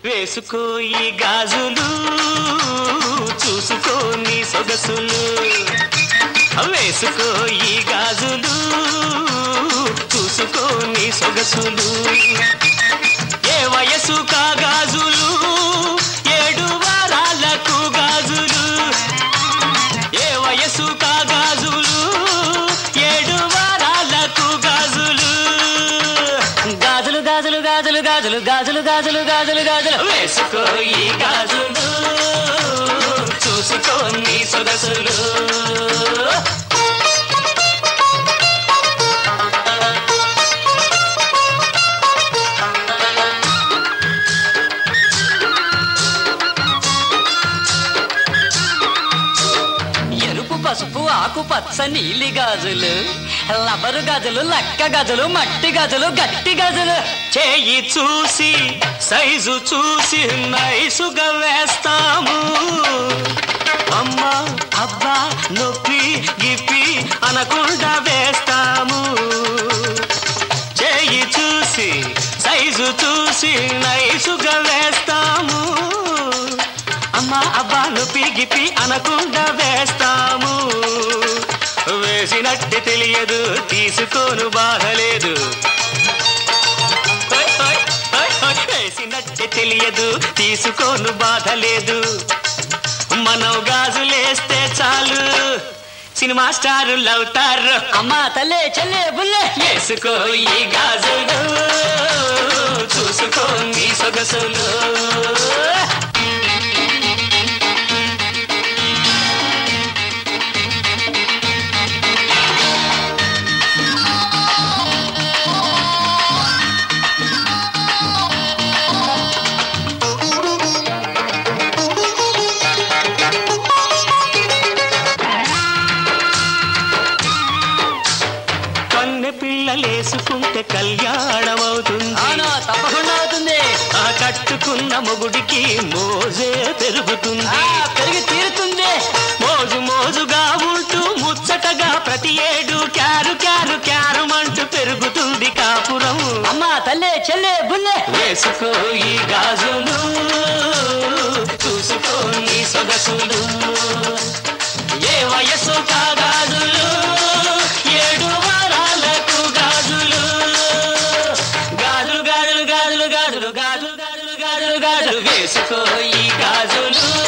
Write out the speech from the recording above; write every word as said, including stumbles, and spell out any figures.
వేసుకో ఈ గాజులు చూసుకో నీ సొగసులు వేసుకో ఈ గాజులు చూసుకో నీ సొగసులు ఏ వయసు కా గాజులు ఏడు వారాలకు గాజులు ఏ వయసు కా గాజులు ఏడు వారాలకు గాజులు గాజులు గాజులు గాజులు గాజులు గాజులు గాజులు గాజులు గాజులు వేసుకో ఈ గాజులు చూసుకో నీ సొగసులు పసుపు ఆకు పచ్చ నీలి గాజులు లబరు గాజులు లక్క గాజులు మట్టి గాజులు గట్టి గాజులు చేయి చూసి సైజు చూసి నైసుగా వేస్తాము అమ్మా అబ్బా నొప్పి గిప్పి అనకుండా వేస్తాము చేయి చూసి సైజు చూసి నైసుగా వేస్తాము అమ్మా అబ్బా నొప్పి గిప్పి అనకుండా వేస్తాము వేసినట్టు తెలియదు తీసుకోను బాధలేదు వేసినట్టు తెలియదు తీసుకోను బాధలేదు మనం గాజులేస్తే చాలు సినిమా స్టారులు అవుతారు అమ్మా తల్లే చెల్లే బుల్లే వేసుకో ఈ గాజులు చూసుకో నీ సొగసులు పిల్లలేసుకుంటే కళ్యాణం అవుతుంది తప్పకుండా అవుతుంది ఆ కట్టుకున్న మొగుడికి మోజే పెరుగుతుంది పెరిగి తీరుతుంది మోజు మోజుగా ఉంటూ ముచ్చటగా ప్రతి ఏడు క్యారు క్యారు క్యారమంటూ పెరుగుతుంది కాపురం అమ్మా తల్లే చెల్లే బుల్లే వేసుకో ఈ గాజులు చూసుకో నీ సొగసులు ఏ వయసు కా గాజులు ఏడు వారాలకు గాజులు గాజులు గాజులు గాజులు గాజులు గాజులు గాజులు గాజులు గాజులు వేసుకో ఈ గాజులు